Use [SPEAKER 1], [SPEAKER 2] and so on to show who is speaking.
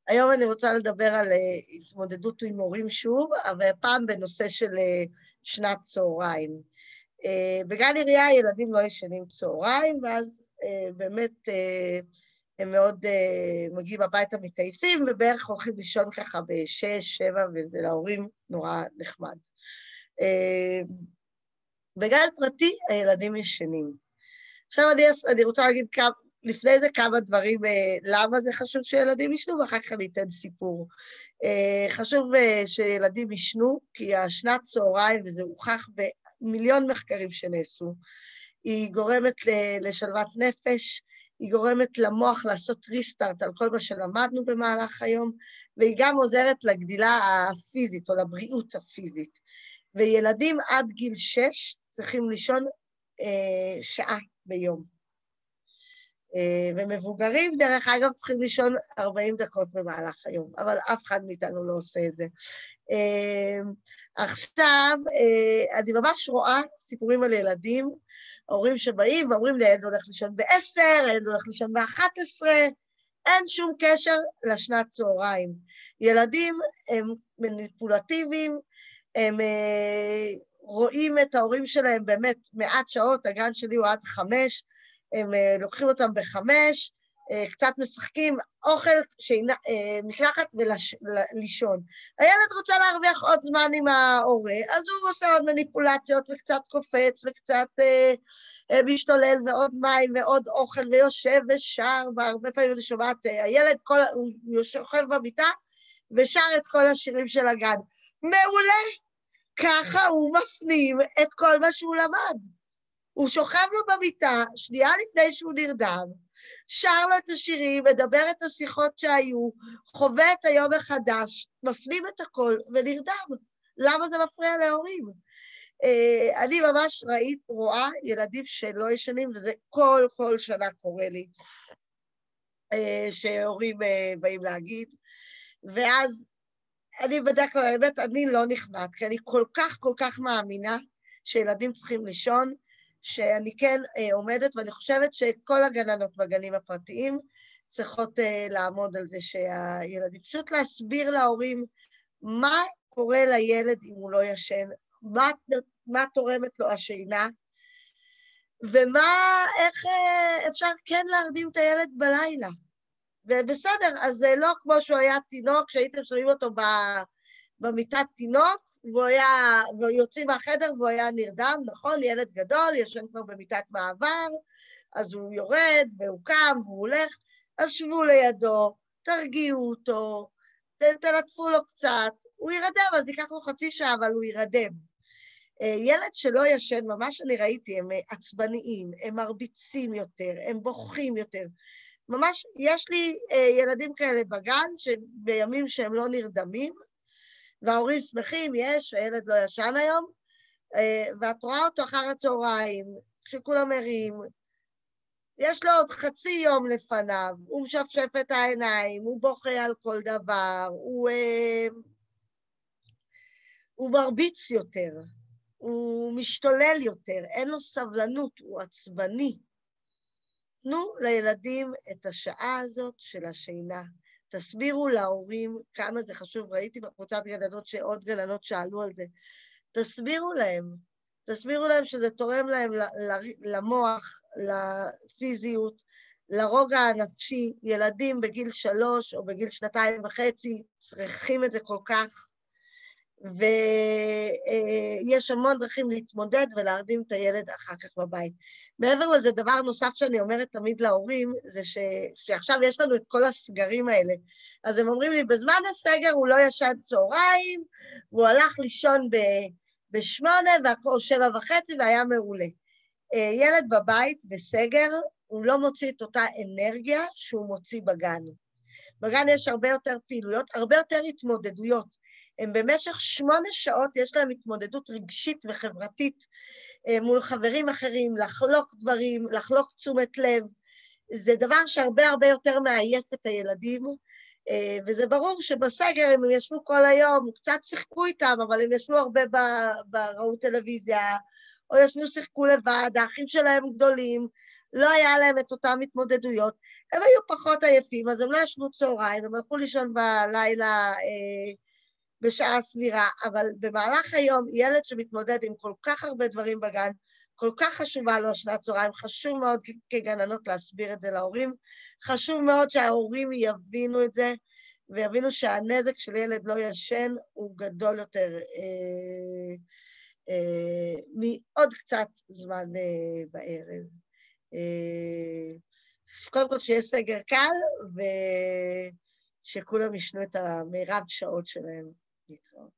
[SPEAKER 1] היום אני רוצה לדבר על התמודדות עם הורים שוב, אבל פעם בנושא של שנת צהריים. בגן עירייה ילדים לא ישנים צהריים, ואז באמת הם מאוד מגיעים הביתה מתעייפים, ובערך הולכים לישון ככה ב6, 7, וזה להורים נורא נחמד. בגן פרטי הילדים ישנים. עכשיו אני רוצה להגיד לפני זה כמה דברים, למה זה חשוב שילדים ישנו, ואחר כך אני אתן סיפור. חשוב שילדים ישנו, כי השנת צהריים, וזה הוכח במיליון מחקרים שנעשו, היא גורמת לשלוות נפש, היא גורמת למוח לעשות ריסטארט על כל מה שלמדנו במהלך היום, והיא גם עוזרת לגדילה הפיזית, או לבריאות הפיזית. וילדים עד גיל 6 צריכים לישון שעה ביום. ומבוגרים, דרך אגב, צריכים לישון 40 דקות במהלך היום, אבל אף אחד מאיתנו לא עושה את זה. עכשיו, אני ממש רואה סיפורים על ילדים, ההורים שבאים ואומרים, לילד הולך לישון ב10, לילד הולך לישון ב11, אין שום קשר לשנת צהריים. ילדים הם מניפולטיביים, הם רואים את ההורים שלהם באמת מעט שעות, הגן שלי הוא עד 5, הם לוקחים אותם ב5, קצת משחקים, אוכל, מקלחת ולישון. הילד רוצה להרוויח עוד זמן עם ההורה, אז הוא עושה עוד מניפולציות וקצת קופץ וקצת משתולל ועוד מים ועוד אוכל ויושב ושר, והרבה פעמים אני שומעת, הילד הוא שוכב במיטה ושר את כל השירים של הגן. מעולה, ככה הוא מפנים את כל מה שהוא למד. הוא שוכב לו במיטה, שנייה לפני שהוא נרדם, שר לו את השירים, מדבר את השיחות שהיו, חווה את היום החדש, מפנים את הכל ונרדם. למה זה מפריע להורים? אני ממש רואה ילדים שלא ישנים, וזה כל שנה קורה לי, שהורים באים להגיד, ואז אני בדרך כלל, האמת, אני לא נכנעת, כי אני כל כך מאמינה שילדים צריכים לישון, שאני כן עומדת, ואני חושבת שכל הגננות בגנים הפרטיים צריכות לעמוד על זה שהילדים, פשוט להסביר להורים מה קורה לילד אם הוא לא ישן, מה תורמת לו השינה, איך אפשר כן להרדים את הילד בלילה. ובסדר, אז זה לא כמו שהוא היה תינוק, שהייתם שמים אותו במיטת תינוק, ויוצאים מהחדר והוא היה נרדם, נכון? ילד גדול, ישן כבר במיטת מעבר, אז הוא יורד והוא קם והוא הולך, אז שבו לידו, תרגיעו אותו, תלטפו לו קצת, הוא ירדם, אז ייקח לו חצי שעה, אבל הוא ירדם. ילד שלא ישן, ממש אני ראיתי, הם עצבניים, הם מרביצים יותר, הם בוכים יותר. ממש, יש לי ילדים כאלה בגן, שבימים שהם לא נרדמים, וההורים שמחים, הילד לא ישן היום, ואת רואה אותו אחר הצהריים, כשכולם מרים, יש לו עוד חצי יום לפניו, הוא משפשף את העיניים, הוא בוכה על כל דבר, הוא מרביץ יותר, הוא משתולל יותר, אין לו סבלנות, הוא עצבני. תנו לילדים את השעה הזאת של השינה. תסבירו להורים כמה זה חשוב. ראיתי בקבוצת גננות שעוד גננות שאלו על זה. תסבירו להם שזה תורם להם למוח, לפיזיות, לרוגע הנפשי. ילדים בגיל 3 או בגיל 2.5 צריכים את זה כל כך. ויש המון דרכים להתמודד ולהרדים את הילד אחר כך בבית. מעבר לזה, דבר נוסף שאני אומרת תמיד להורים, זה שעכשיו יש לנו את כל הסגרים האלה. אז הם אומרים לי, בזמן הסגר הוא לא ישן צהריים, והוא הלך לישון ב8 או 7:30 והיה מעולה. ילד בבית בסגר, הוא לא מוציא את אותה אנרגיה שהוא מוציא בגן. בגן יש הרבה יותר פעילויות, הרבה יותר התמודדויות. הם במשך 8 שעות יש להם התמודדות רגשית וחברתית מול חברים אחרים, לחלוק דברים, לחלוק תשומת לב. זה דבר שהרבה יותר מעייף את הילדים, וזה ברור שבסגר הם ישבו כל היום, קצת שיחקו איתם, אבל הם ישבו הרבה ראו טלוויזיה, או ישבו שיחקו לבד, האחים שלהם גדולים, לא היה להם את אותם התמודדויות, הם היו פחות עייפים, אז הם לא ישנו צהריים, הם הלכו לישון בלילה בשעה סבירה, אבל במהלך היום ילד שמתמודד עם כל כך הרבה דברים בגן, כל כך חשובה לו שנת צהריים, חשוב מאוד כגננות להסביר את זה להורים, חשוב מאוד שההורים יבינו את זה, ויבינו שהנזק של ילד לא ישן הוא גדול יותר מעוד קצת זמן בערב. קודם כל שיהיה סגר קל, ושכולם ישנו את המירב שעות שלהם להתראות.